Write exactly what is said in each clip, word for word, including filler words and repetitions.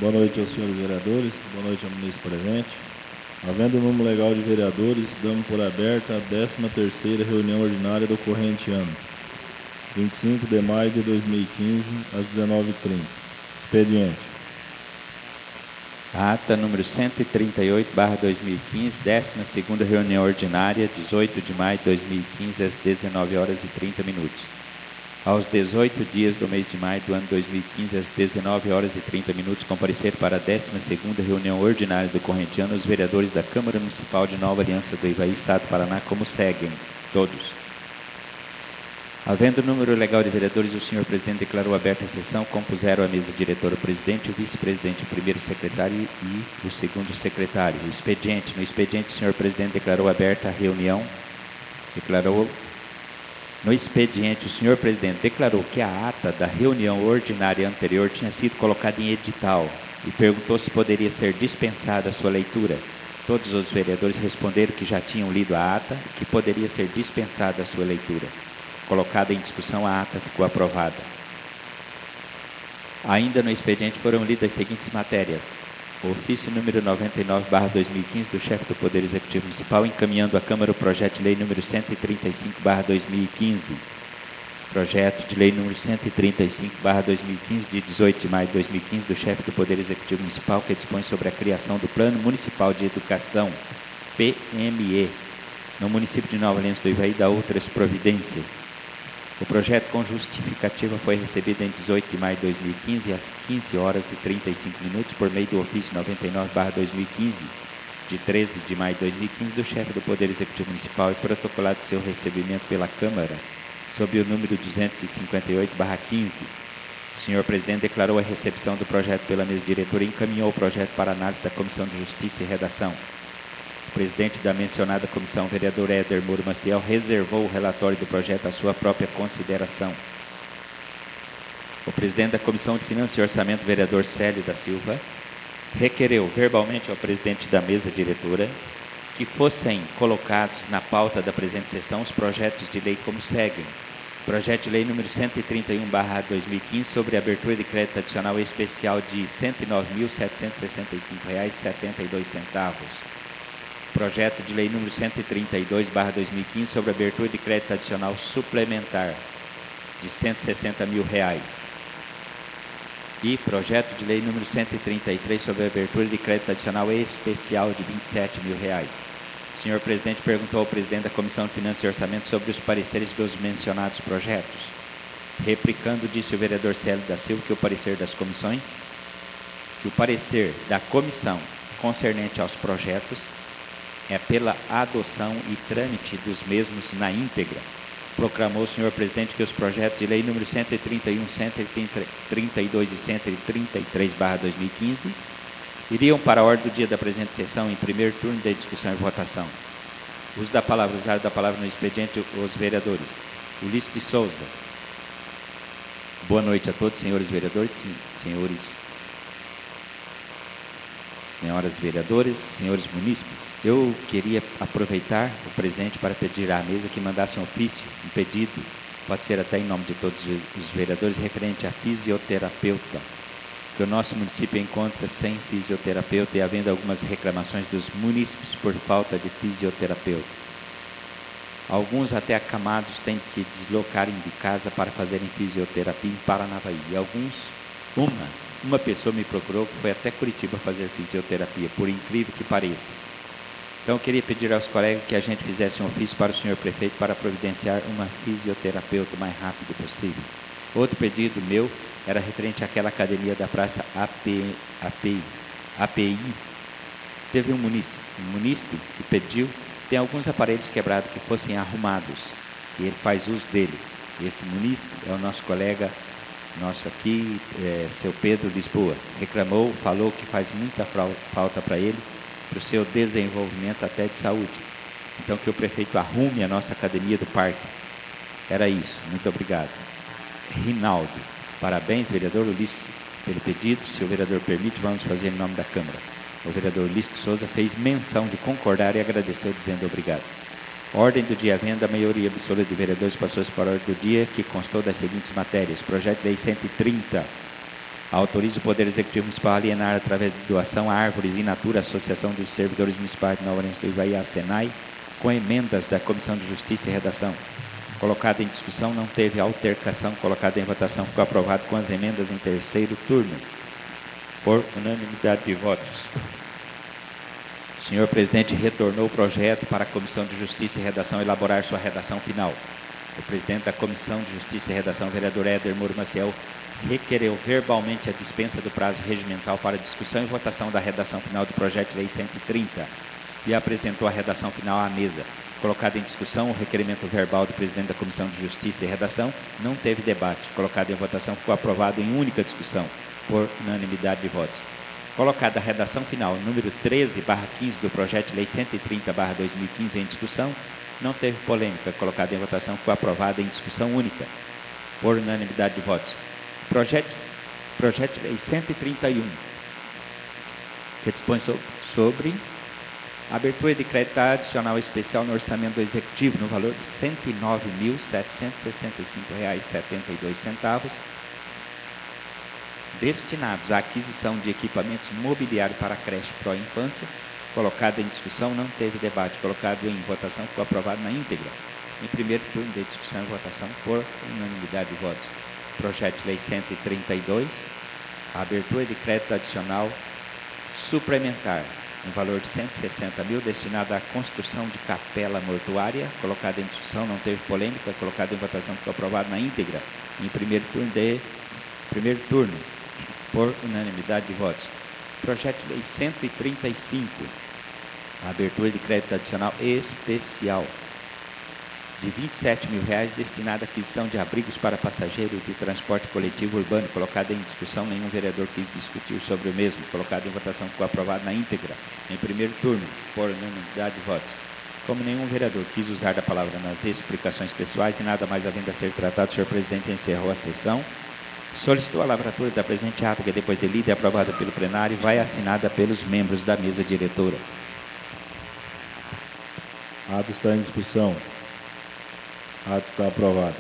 Boa noite aos senhores vereadores, boa noite ao ministro presente. Havendo o número legal de vereadores, damos por aberta a décima terceira reunião ordinária do corrente ano, vinte e cinco de maio de dois mil e quinze, às dezenove e trinta. Expediente. Ata número cento e trinta e oito barra dois mil e quinze, décima segunda reunião ordinária, dezoito de maio de dois mil e quinze, às dezenove horas e trinta minutos. Aos dezoito dias do mês de maio do ano dois mil e quinze, às dezenove horas e trinta minutos, comparecer para a décima segunda reunião ordinária do corrente ano os vereadores da Câmara Municipal de Nova Aliança do Ivaí, Estado do Paraná, como seguem, todos. Havendo número legal de vereadores, o senhor presidente declarou aberta a sessão, compuseram a mesa diretora o presidente, o vice-presidente, o primeiro secretário e o segundo secretário. O expediente, no expediente, o senhor presidente declarou aberta a reunião, declarou, no expediente, o senhor presidente declarou que a ata da reunião ordinária anterior tinha sido colocada em edital e perguntou se poderia ser dispensada a sua leitura. Todos os vereadores responderam que já tinham lido a ata e que poderia ser dispensada a sua leitura. Colocada em discussão, a ata ficou aprovada. Ainda no expediente foram lidas as seguintes matérias. O ofício número noventa e nove barra dois mil e quinze do chefe do Poder Executivo Municipal, encaminhando à Câmara o projeto de lei número cento e trinta e cinco barra dois mil e quinze. Projeto de lei número cento e trinta e cinco barra dois mil e quinze, de dezoito de maio de dois mil e quinze, do chefe do Poder Executivo Municipal, que dispõe sobre a criação do Plano Municipal de Educação, P M E, no município de Nova Aliança do Ivaí, da outras providências. O projeto com justificativa foi recebido em dezoito de maio de dois mil e quinze, às quinze horas e trinta e cinco minutos, por meio do ofício noventa e nove barra dois mil e quinze, de treze de maio de dois mil e quinze, do chefe do Poder Executivo Municipal e protocolado seu recebimento pela Câmara, sob o número duzentos e cinquenta e oito barra quinze. O senhor presidente declarou a recepção do projeto pela mesa diretora e encaminhou o projeto para análise da Comissão de Justiça e Redação. O presidente da mencionada comissão, vereador Éder Moro Maciel, reservou o relatório do projeto à sua própria consideração. O presidente da Comissão de Finanças e Orçamento, vereador Célio da Silva, requereu verbalmente ao presidente da mesa diretora que fossem colocados na pauta da presente sessão os projetos de lei como seguem. Projeto de lei número cento e trinta e um barra dois mil e quinze, sobre abertura de crédito adicional especial de cento e nove mil setecentos e sessenta e cinco reais e setenta e dois centavos. Projeto de lei número cento e trinta e dois barra dois mil e quinze, sobre abertura de crédito adicional suplementar de cento e sessenta mil reais. E projeto de lei número cento e trinta e três, sobre abertura de crédito adicional especial de vinte e sete mil reais. O senhor presidente perguntou ao presidente da Comissão de Finanças e Orçamento sobre os pareceres dos mencionados projetos. Replicando, disse o vereador Célio da Silva que o parecer das comissões, que o parecer da comissão concernente aos projetos é pela adoção e trâmite dos mesmos na íntegra. Proclamou o senhor presidente que os projetos de lei número cento e trinta e um, cento e trinta e dois e cento e trinta e três barra dois mil e quinze iriam para a ordem do dia da presente sessão em primeiro turno de discussão e votação. Uso da palavra, usar da palavra no expediente os vereadores. Ulisses de Souza. Boa noite a todos, senhores vereadores, senhores, senhoras vereadores, senhores munícipes. Eu queria aproveitar o presente para pedir à mesa que mandasse um ofício, um pedido, pode ser até em nome de todos os vereadores, referente a fisioterapeuta, que o nosso município encontra sem fisioterapeuta e havendo algumas reclamações dos munícipes por falta de fisioterapeuta. Alguns até acamados têm de se deslocarem de casa para fazerem fisioterapia em Paranavaí. E alguns, uma, uma pessoa me procurou que foi até Curitiba fazer fisioterapia, por incrível que pareça. Então eu queria pedir aos colegas que a gente fizesse um ofício para o senhor prefeito para providenciar uma fisioterapeuta o mais rápido possível. Outro pedido meu era referente àquela academia da praça A P I. Teve um munícipe, um munícipe que pediu, tem alguns aparelhos quebrados que fossem arrumados, e ele faz uso dele. Esse munícipe é o nosso colega, nosso aqui, é, seu Pedro Lisboa. Reclamou, falou que faz muita falta para ele, para o seu desenvolvimento até de saúde. Então que o prefeito arrume a nossa academia do parque. Era isso, muito obrigado. Rinaldo, parabéns, vereador Ulisses, pelo pedido. Se o vereador permite, vamos fazer em nome da Câmara. O vereador Ulisses de Souza fez menção de concordar e agradeceu, dizendo obrigado. Ordem do dia havendo, a maioria absoluta de vereadores passou para a ordem do dia, que constou das seguintes matérias. Projeto de lei cento e trinta, Autoriza o Poder Executivo Municipal a alienar, através de doação a árvores in natura, a Associação dos Servidores Municipais de Nova Orense do Ivaí, a SENAI, com emendas da Comissão de Justiça e Redação. Colocada em discussão, não teve altercação. Colocada em votação, ficou aprovado com as emendas em terceiro turno, por unanimidade de votos. O senhor presidente retornou o projeto para a Comissão de Justiça e Redação elaborar sua redação final. O presidente da Comissão de Justiça e Redação, vereador Éder Moro Maciel, requereu verbalmente a dispensa do prazo regimental para discussão e votação da redação final do projeto de lei cento e trinta e apresentou a redação final à mesa. Colocado em discussão, o requerimento verbal do presidente da Comissão de Justiça e Redação não teve debate. Colocado em votação, ficou aprovado em única discussão, por unanimidade de votos. Colocada a redação final, número treze barra quinze do projeto de lei cento e trinta barra dois mil e quinze em discussão, não teve polêmica. Colocada em votação, ficou aprovada em discussão única, por unanimidade de votos. Projeto, projeto de lei cento e trinta e um, que dispõe sobre, sobre abertura de crédito adicional especial no orçamento do Executivo, no valor de cento e nove mil, setecentos e sessenta e cinco reais e setenta e dois centavos, destinados à aquisição de equipamentos mobiliários para a creche pró-infância. Colocado em discussão, não teve debate. Colocado em votação, ficou aprovado na íntegra, em primeiro turno de discussão e votação, por unanimidade de votos. Projeto de lei cento e trinta e dois, a abertura de crédito adicional suplementar, no valor de cento e sessenta mil, destinado à construção de capela mortuária. Colocado em discussão, não teve polêmica. Colocado em votação, ficou aprovado na íntegra, em primeiro turno de primeiro turno, por unanimidade de votos. Projeto de lei cento e trinta e cinco, a abertura de crédito adicional especial de vinte e sete mil reais, destinado à aquisição de abrigos para passageiros de transporte coletivo urbano. Colocado em discussão, nenhum vereador quis discutir sobre o mesmo. Colocado em votação, ficou aprovado na íntegra, em primeiro turno, por unanimidade de votos. Como nenhum vereador quis usar da palavra nas explicações pessoais e nada mais havendo a ser tratado, o senhor presidente encerrou a sessão. Solicitou a lavratura da presente ata, que depois de lida e aprovada pelo plenário, vai assinada pelos membros da mesa diretora. A ata está em discussão. A ata está aprovada.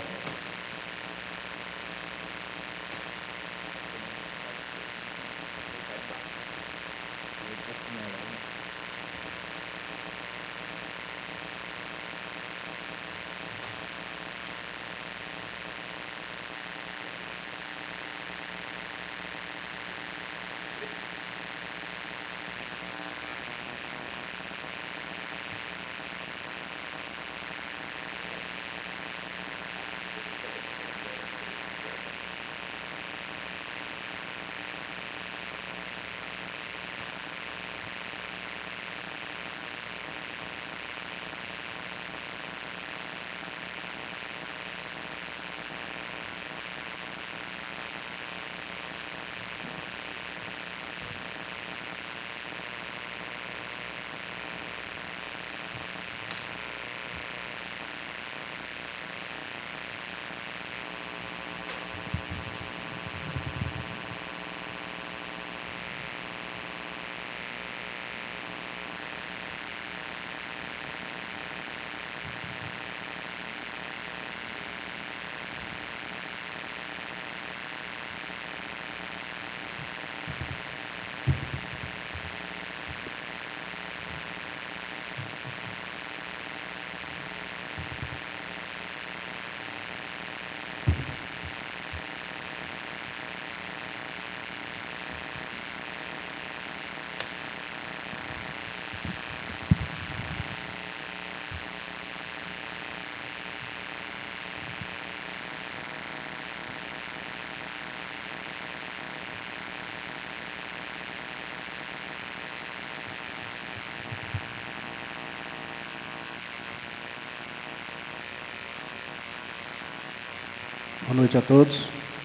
Boa noite a todos.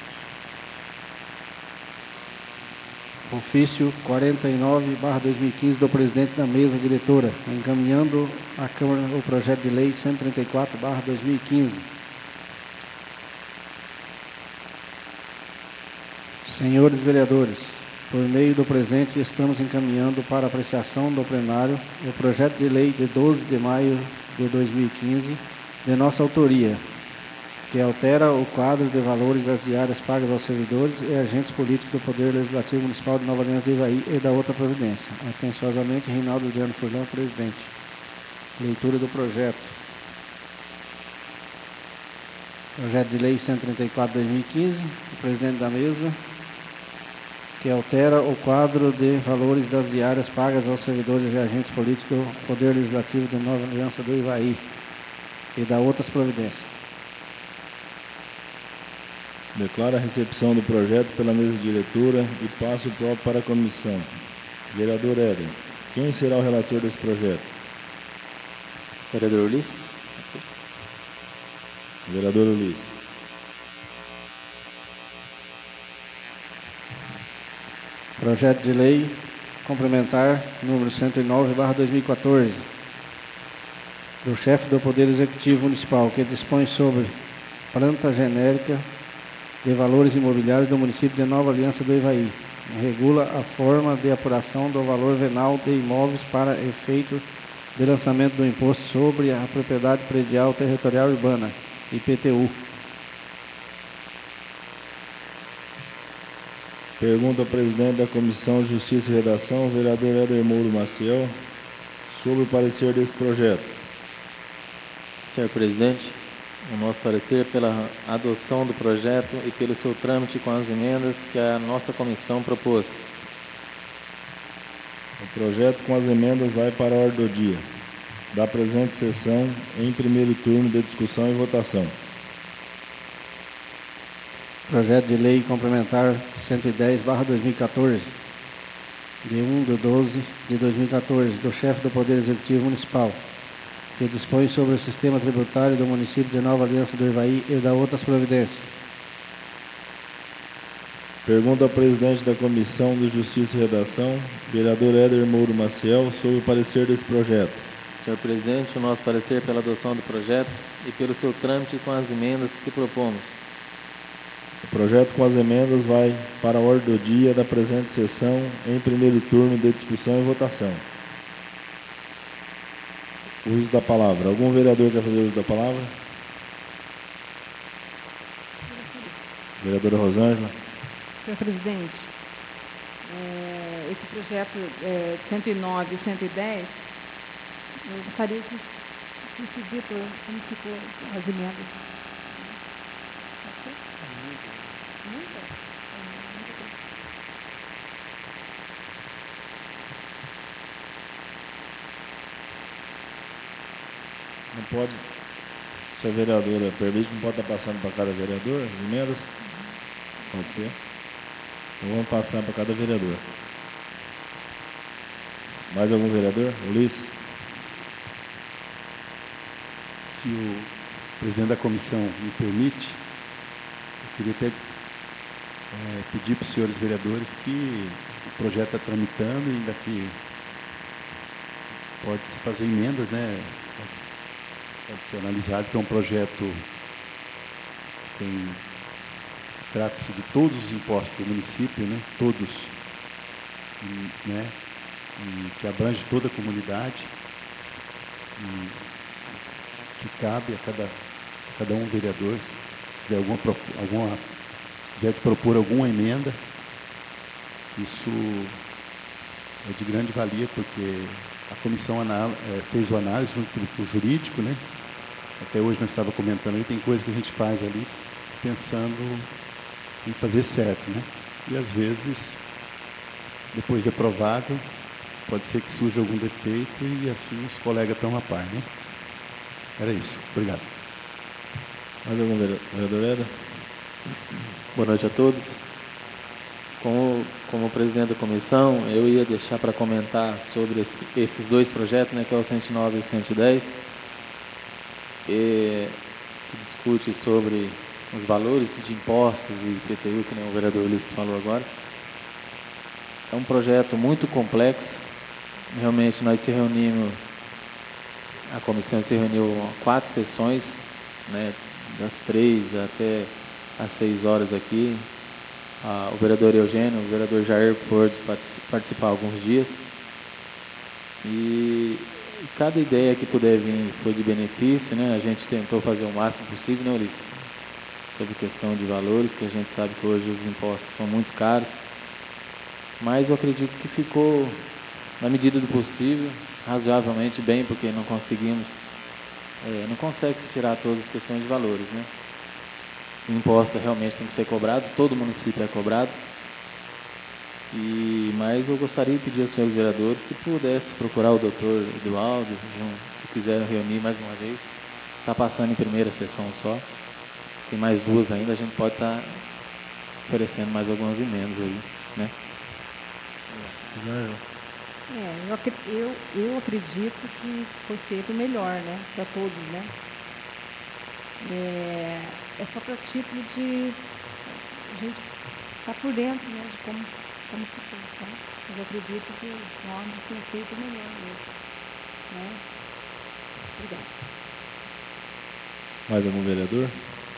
Ofício quarenta e nove barra dois mil e quinze do presidente da mesa diretora, encaminhando à Câmara o projeto de lei cento e trinta e quatro barra dois mil e quinze. Senhores vereadores, por meio do presente, estamos encaminhando para apreciação do plenário o projeto de lei de doze de maio de dois mil e quinze, de nossa autoria, que altera o quadro de valores das diárias pagas aos servidores e agentes políticos do Poder Legislativo Municipal de Nova Aliança do Ivaí e da outra providência. Atenciosamente, Reinaldo Adriano Furlan, presidente. Leitura do projeto. Projeto de Lei cento e trinta e quatro de dois mil e quinze, o presidente da mesa, que altera o quadro de valores das diárias pagas aos servidores e agentes políticos do Poder Legislativo de Nova Aliança do Ivaí e da outras providências. Declara a recepção do projeto pela mesa diretora e passa o próprio para a comissão. Vereador Éder, quem será o relator desse projeto? Vereador Ulisses. Vereador Ulisses. Projeto de Lei Complementar número cento e nove barra dois mil e quatorze, do chefe do Poder Executivo Municipal, que dispõe sobre planta genérica de valores imobiliários do município de Nova Aliança do Ivaí. Regula a forma de apuração do valor venal de imóveis para efeito de lançamento do Imposto sobre a Propriedade Predial Territorial Urbana, I P T U. Pergunta ao presidente da Comissão de Justiça e Redação, vereador Éder Mouro Maciel, sobre o parecer desse projeto. Senhor presidente, o nosso parecer pela adoção do projeto e pelo seu trâmite com as emendas que a nossa comissão propôs. O projeto com as emendas vai para a ordem do dia da presente sessão em primeiro turno de discussão e votação. Projeto de Lei Complementar cento e dez barra dois mil e quatorze, de um de doze de dois mil e quatorze, do chefe do Poder Executivo Municipal, que dispõe sobre o sistema tributário do município de Nova Aliança do Ivaí e da outras providências. Pergunta ao presidente da Comissão de Justiça e Redação, vereador Éder Mouro Maciel, sobre o parecer desse projeto. Senhor presidente, o nosso parecer pela adoção do projeto e pelo seu trâmite com as emendas que propomos. O projeto com as emendas vai para a ordem do dia da presente sessão em primeiro turno de discussão e votação. Uso da palavra. Algum vereador quer fazer uso da palavra? Vereadora Rosângela. Senhor presidente, é, esse projeto é, cento e nove e cento e dez, eu gostaria que fosse dito como ficou as emendas. Não pode, se a vereadora permite, não pode estar passando para cada vereador as emendas? Pode ser? Então vamos passar para cada vereador. Mais algum vereador? Ulisses? Se o presidente da comissão me permite, eu queria até é, pedir para os senhores vereadores que o projeto está tramitando e ainda que pode-se fazer emendas, né? Pode ser analisado, que é um projeto que tem, trata-se de todos os impostos do município, né? Todos, e, né? E que abrange toda a comunidade, e que cabe a cada, a cada um vereador, se tiver alguma, alguma, quiser propor alguma emenda, isso é de grande valia, porque a comissão anal, é, fez o análise junto com o jurídico, né? Até hoje nós estávamos comentando aí, tem coisa que a gente faz ali pensando em fazer certo, né? E às vezes, depois de aprovado, pode ser que surja algum defeito e assim os colegas estão a par, né? Era isso. Obrigado. Mais algum vereador Éder? Boa noite a todos. Como, como presidente da comissão, eu ia deixar para comentar sobre esses dois projetos, né, que é o cento e nove e o cento e dez, e, que discute sobre os valores de impostos e I P T U, que nem o vereador Ulisses falou agora. É um projeto muito complexo. Realmente nós se reunimos, a comissão se reuniu em quatro sessões, né, das três até às seis horas aqui. Ah, o vereador Eugênio, o vereador Jair pôde participar alguns dias. E cada ideia que puder vir foi de benefício, né? A gente tentou fazer o máximo possível, né, Ulisses? sobre questão de valores, que a gente sabe que hoje os impostos são muito caros. Mas eu acredito que ficou, na medida do possível, razoavelmente bem, porque não conseguimos, é, não consegue se tirar todas as questões de valores, né? O imposto realmente tem que ser cobrado, todo município é cobrado. E, mas eu gostaria de pedir aos senhores vereadores que pudesse procurar o doutor Eduardo, se quiser reunir mais uma vez. Está passando em primeira sessão só. Tem mais duas ainda, a gente pode estar oferecendo mais algumas emendas aí, né? É, eu, acre- eu, eu acredito que foi feito o melhor, né? Para todos, né? É, é só para título de a gente estar por dentro, né? De como, como ficou, tá? Mas eu acredito que os nomes tenham feito o melhor mesmo, né? Obrigada. Mais algum vereador?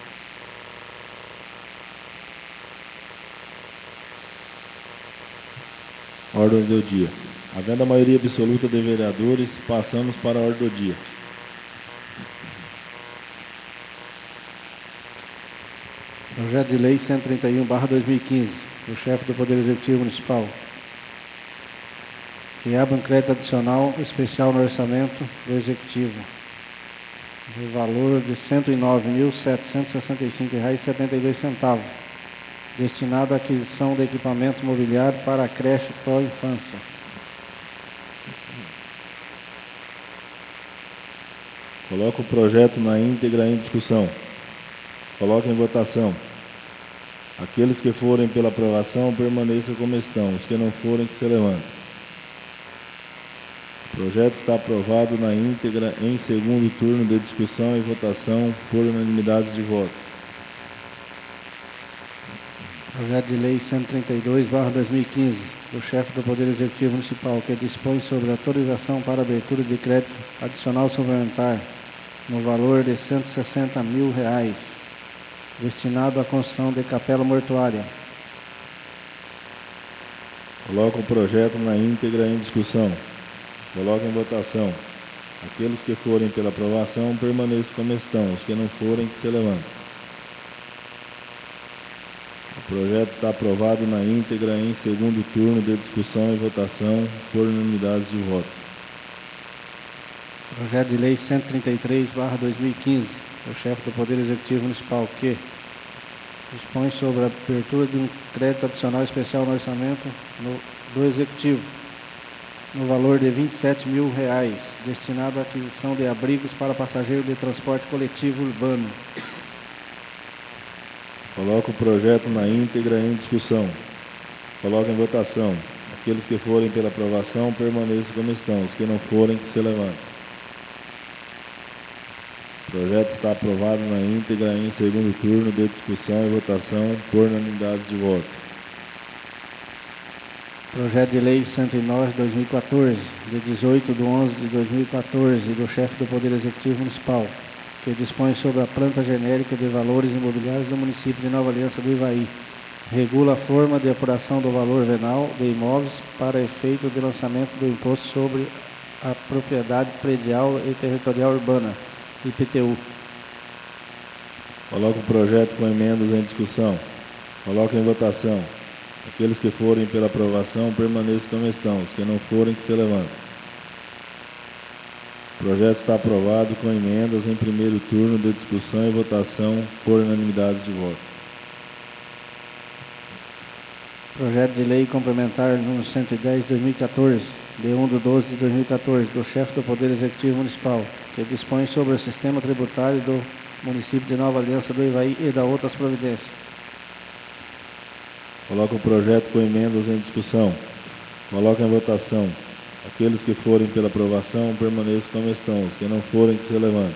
Ordem do dia. Havendo a maioria absoluta de vereadores, passamos para a ordem do dia. Projeto de Lei cento e trinta e um barra dois mil e quinze, do chefe do Poder Executivo Municipal, que abre um crédito adicional especial no orçamento do Executivo, no valor de cento e nove mil setecentos e sessenta e cinco reais e setenta e dois centavos, destinado à aquisição de equipamento mobiliário para a creche pró-infância. Coloco o projeto na íntegra em discussão. Coloco em votação. Aqueles que forem pela aprovação, permaneçam como estão. Os que não forem, que se levantem. O projeto está aprovado na íntegra em segundo turno de discussão e votação por unanimidade de voto. Projeto de Lei cento e trinta e dois barra dois mil e quinze, do chefe do Poder Executivo Municipal, que dispõe sobre autorização para abertura de crédito adicional suplementar no valor de cento e sessenta mil reais, destinado à construção de capela mortuária. Coloco o projeto na íntegra em discussão. Coloco em votação. Aqueles que forem pela aprovação, permaneçam como estão. Os que não forem, que se levantem. O projeto está aprovado na íntegra em segundo turno de discussão e votação por unanimidade de voto. Projeto de Lei cento e trinta e três barra dois mil e quinze, do chefe do Poder Executivo Municipal, que dispõe sobre a abertura de um crédito adicional especial no orçamento no, do Executivo, no valor de vinte e sete mil reais, destinado à aquisição de abrigos para passageiros de transporte coletivo urbano. Coloco o projeto na íntegra em discussão. Coloco em votação. Aqueles que forem pela aprovação, permaneçam como estão. Os que não forem, que se levantem. O projeto está aprovado na íntegra em segundo turno de discussão e votação por unanimidade de voto. Projeto de Lei cento e nove barra dois mil e quatorze, de dezoito de onze de dois mil e quatorze, do chefe do Poder Executivo Municipal, que dispõe sobre a planta genérica de valores imobiliários do município de Nova Aliança do Ivaí. Regula a forma de apuração do valor venal de imóveis para efeito de lançamento do Imposto sobre a Propriedade Predial e Territorial Urbana, I P T U. Coloco o projeto com emendas em discussão. Coloco em votação. Aqueles que forem pela aprovação, permaneçam como estão. Os que não forem, que se levantem. O projeto está aprovado com emendas em primeiro turno de discussão e votação por unanimidade de voto. Projeto de Lei Complementar número cento e dez de dois mil e quatorze, de um de doze de dois mil e quatorze, do chefe do Poder Executivo Municipal, que dispõe sobre o sistema tributário do município de Nova Aliança do Ivaí e da outras providências. Coloco o projeto com emendas em discussão. Coloco em votação. Aqueles que forem pela aprovação, permaneçam como estão. Os que não forem, que se levantem.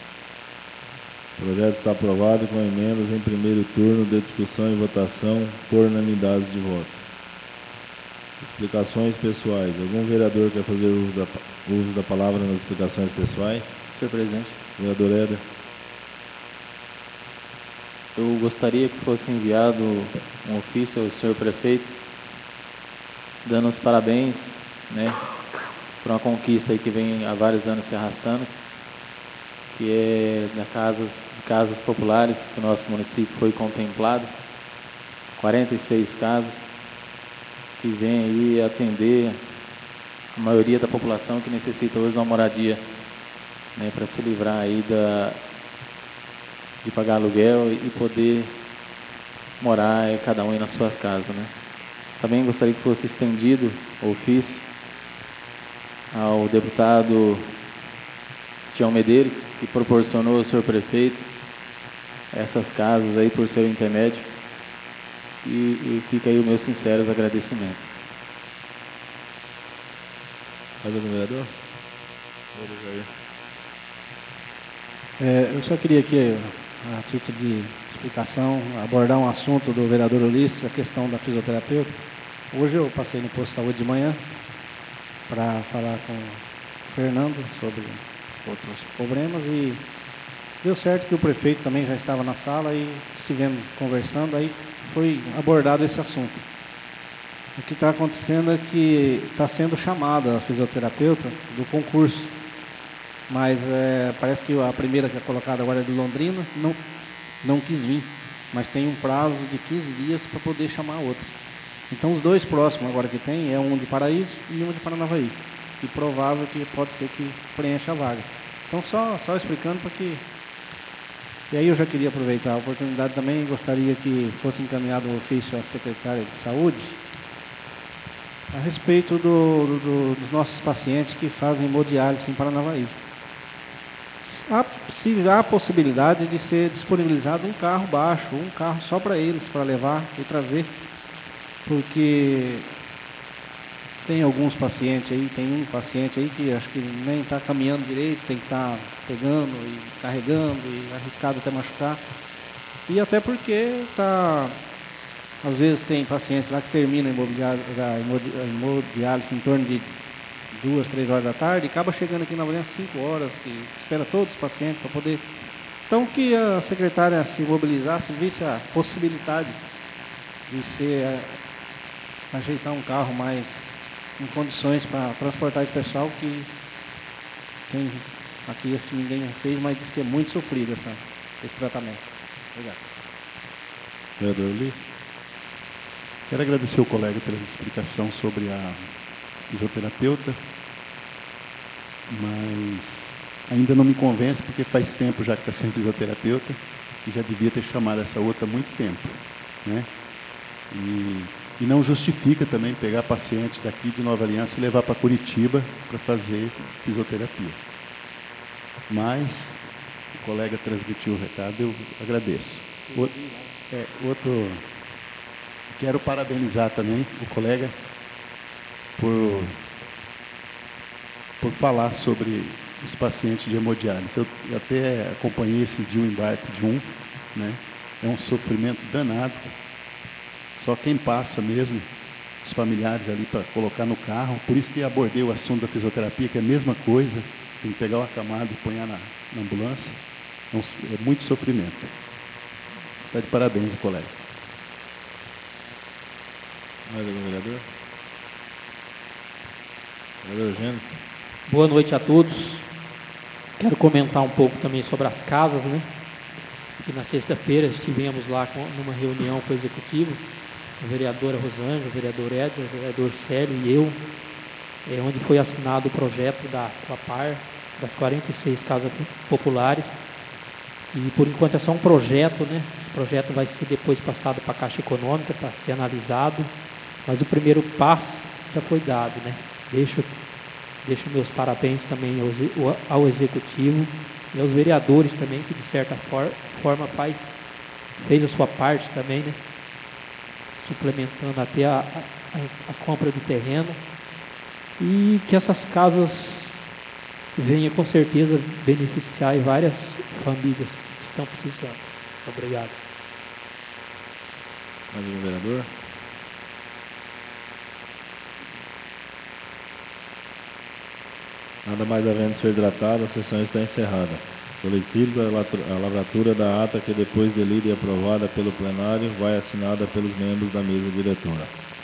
O projeto está aprovado com emendas em primeiro turno de discussão e votação por unanimidade de voto. Explicações pessoais. Algum vereador quer fazer uso da, uso da palavra nas explicações pessoais? Senhor presidente, Vereador Éder. eu gostaria que fosse enviado um ofício ao senhor prefeito, dando os parabéns, né, por uma conquista aí que vem há vários anos se arrastando, que é na casas, de casas populares, que o nosso município foi contemplado, quarenta e seis casas, que vem aí atender a maioria da população que necessita hoje de uma moradia, né, para se livrar aí da, de pagar aluguel e poder morar é, cada um aí nas suas casas, né. Também gostaria que fosse estendido o ofício ao deputado Tião Medeiros, que proporcionou ao senhor prefeito essas casas aí por seu intermédio, e, e fica aí os meus sinceros agradecimentos. Mais algum vereador? É, eu só queria aqui, a título de explicação, abordar um assunto do vereador Ulisses, a questão da fisioterapeuta. Hoje eu passei no posto de saúde de manhã para falar com o Fernando sobre outros problemas e deu certo que o prefeito também já estava na sala e estivemos conversando, aí foi abordado esse assunto. O que está acontecendo é que está sendo chamada a fisioterapeuta do concurso, mas é, parece que a primeira que é colocada agora é de Londrina, não, não quis vir, mas tem um prazo de quinze dias para poder chamar a outra. Então os dois próximos agora que tem é um de Paraíso e um de Paranavaí, e provável que pode ser que preencha a vaga. Então só, só explicando para que... E aí eu já queria aproveitar a oportunidade também, gostaria que fosse encaminhado um ofício à secretária de saúde a respeito do, do, dos nossos pacientes que fazem hemodiálise em Paranavaí. Há, se há a possibilidade de ser disponibilizado um carro baixo, um carro só para eles, para levar e trazer, porque tem alguns pacientes aí, tem um paciente aí que acho que nem está caminhando direito, tem que estar tá pegando e carregando e arriscado até machucar. E até porque está... Às vezes tem pacientes lá que terminam a hemodiálise em torno de duas, três horas da tarde e acaba chegando aqui na manhã cinco horas, que espera todos os pacientes para poder... Então que a secretária se mobilizasse, visse a possibilidade de ser, ajeitar um carro mais em condições para transportar esse pessoal que tem, aqui acho que ninguém fez, mas diz que é muito sofrido essa, esse tratamento. Obrigado. Vereador Ulisses. Quero agradecer ao colega pela explicação sobre a fisioterapeuta, mas ainda não me convence, porque faz tempo já que está sem fisioterapeuta e já devia ter chamado essa outra há muito tempo, né? E, e não justifica também pegar paciente daqui de Nova Aliança e levar para Curitiba para fazer fisioterapia. Mas o colega transmitiu o recado, eu agradeço. Outro, é, outro quero parabenizar também o colega por, por falar sobre os pacientes de hemodiálise. Eu, eu até acompanhei esse dia o embarque de um, né? É um sofrimento danado. Só quem passa mesmo, os familiares ali para colocar no carro. Por isso que abordei o assunto da fisioterapia, que é a mesma coisa. Tem que pegar o acamado e pôr na, na ambulância. É, um, é muito sofrimento. Está de parabéns, colega. Mais algum vereador? Vereador Gênero. Boa noite a todos. Quero comentar um pouco também sobre as casas, né? E na sexta-feira estivemos lá com, numa reunião com o executivo, a vereadora Rosângela, o vereador Edson, o vereador Célio e eu, é, onde foi assinado o projeto da Coapar, das quarenta e seis casas populares. E por enquanto é só um projeto, né? Esse projeto vai ser depois passado para a Caixa Econômica para ser analisado, mas o primeiro passo já foi dado, né? Deixo, deixo meus parabéns também ao, ao executivo e aos vereadores também, que de certa for, forma faz, fez a sua parte também, né? Suplementando até a, a, a compra do terreno, e que essas casas venham com certeza beneficiar várias famílias que estão precisando. Obrigado. Mais algum vereador? Nada mais havendo ser tratado, a sessão está encerrada. Solicito a lavratura da ata que, depois de lida e aprovada pelo plenário, vai assinada pelos membros da mesa diretora.